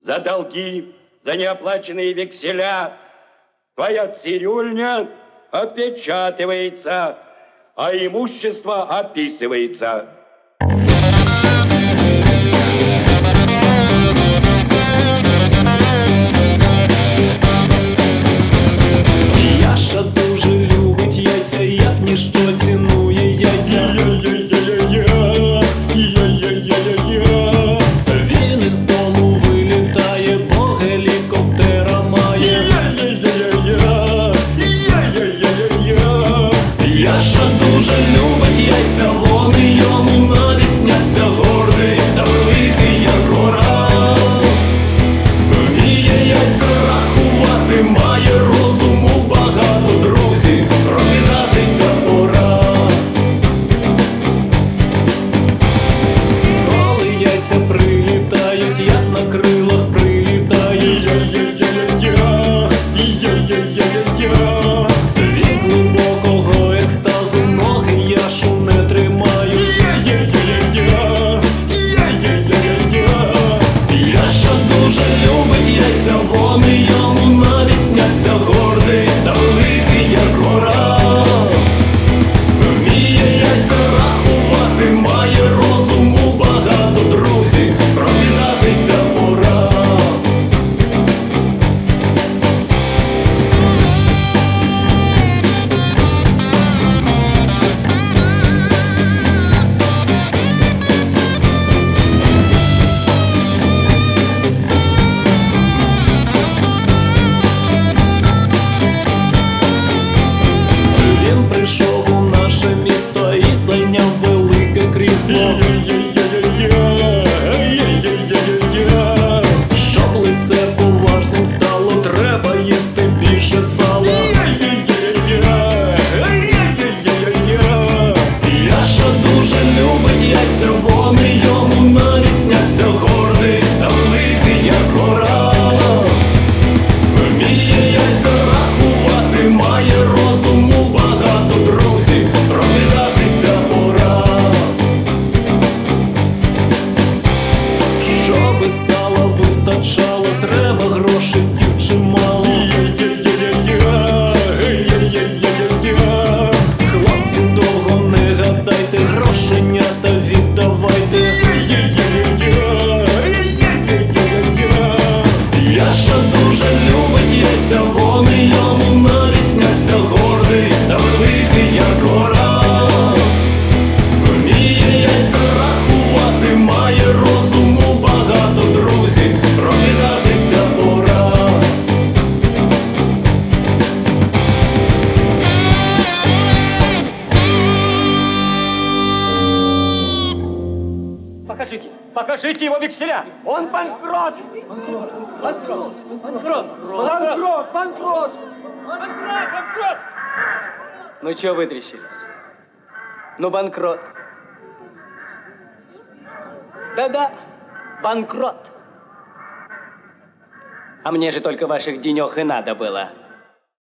за долги, за неоплаченные векселя. Твоя цирюльня опечатывается, а имущество описывается. Яша дуже любить яйця, як ніщо цінує яйця. Він із дому вилітає, бо гелікоптера має. Яша дуже любить яйця, вони йому навіть сняться, гордий та великий, як гора. Вміє яйця рахувати, має розуму багато, друзі, прокидатися пора. Коли яйця прилітають, як на крилах прилітають. Від глибокого екстазу ноги Яшу не тримають. Яша дуже любить яйця, вони йому навіть сняться, гордий та великий, як гора. Вміє яйця рахувати, має розуму багато, друзі, прокидатися пора. Він прийшов у наше місто і зайняв велике крісло. Щоб лице поважним стало, треба їсти більше сала. Яша дуже любить яйця, вони йому навіть сняться, гордий та великий, як гора. Вміє яйця рахувати, має розуму багато, друзі, прокидатися пора. Щоби сала вистачало, треба грошиків чимало. Хлопці, довго не гадайте, грошенята віддавайте. Яша дуже любить яйця, вони йому навіть сняться, гордий та великий, як гора. Вміє яйця рахувати, має розуму багато, друзі, прокидатися пора. Покажите его векселя! Он банкрот! Банкрот! Ну чё вытрящились? Ну банкрот. Да-да, банкрот. А мне же только ваших денёг и надо было.